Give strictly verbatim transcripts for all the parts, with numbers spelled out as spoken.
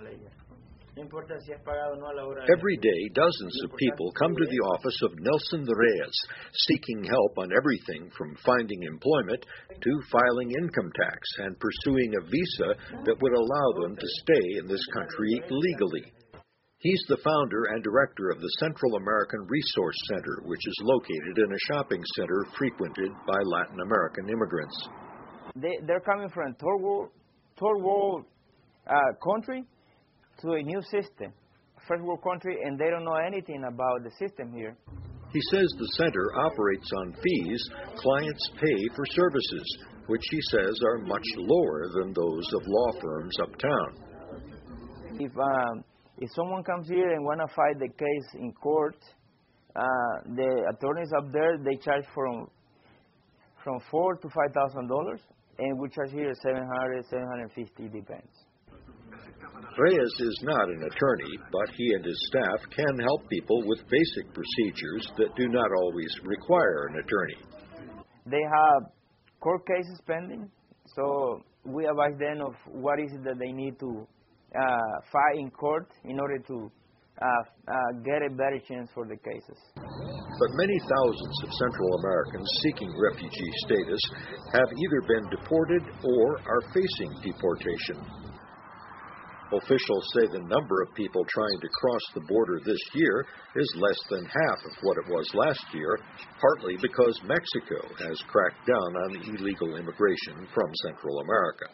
Every day, dozens of people come to the office of Nelson Reyes, seeking help on everything from finding employment to filing income tax and pursuing a visa that would allow them to stay in this country legally. He's the founder and director of the Central American Resource Center, which is located in a shopping center frequented by Latin American immigrants. They, they're coming from a third world, third world uh, country to a new system, first world country, and they don't know anything about the system here. He says the center operates on fees clients pay for services, which he says are much lower than those of law firms uptown. If um, if someone comes here and want to fight the case in court, uh, the attorneys up there, they charge from from four to five thousand dollars, and we charge here seven hundred, seven hundred fifty, depends. Reyes is not an attorney, but he and his staff can help people with basic procedures that do not always require an attorney. They have court cases pending, so we advise them of what is it that they need to uh, fight in court in order to uh, uh, get a better chance for the cases. But many thousands of Central Americans seeking refugee status have either been deported or are facing deportation. Officials say the number of people trying to cross the border this year is less than half of what it was last year, partly because Mexico has cracked down on illegal immigration from Central America.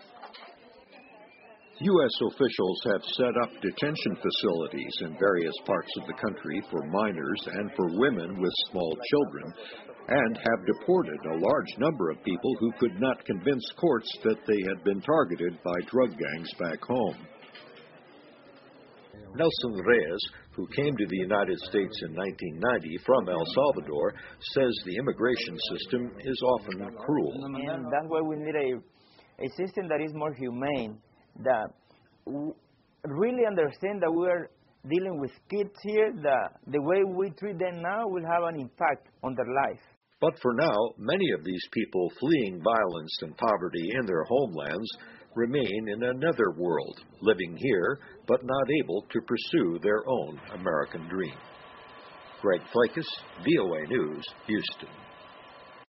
U S officials have set up detention facilities in various parts of the country for minors and for women with small children, and have deported a large number of people who could not convince courts that they had been targeted by drug gangs back home. Nelson Reyes, who came to the United States in nineteen ninety from El Salvador, says the immigration system is often cruel. And that's why we need a, a system that is more humane, that w- really understand that we are dealing with kids here, that the way we treat them now will have an impact on their life. But for now, many of these people fleeing violence and poverty in their homelands remain in another world, living here but not able to pursue their own American dream. Greg Flakus, V O A News, Houston.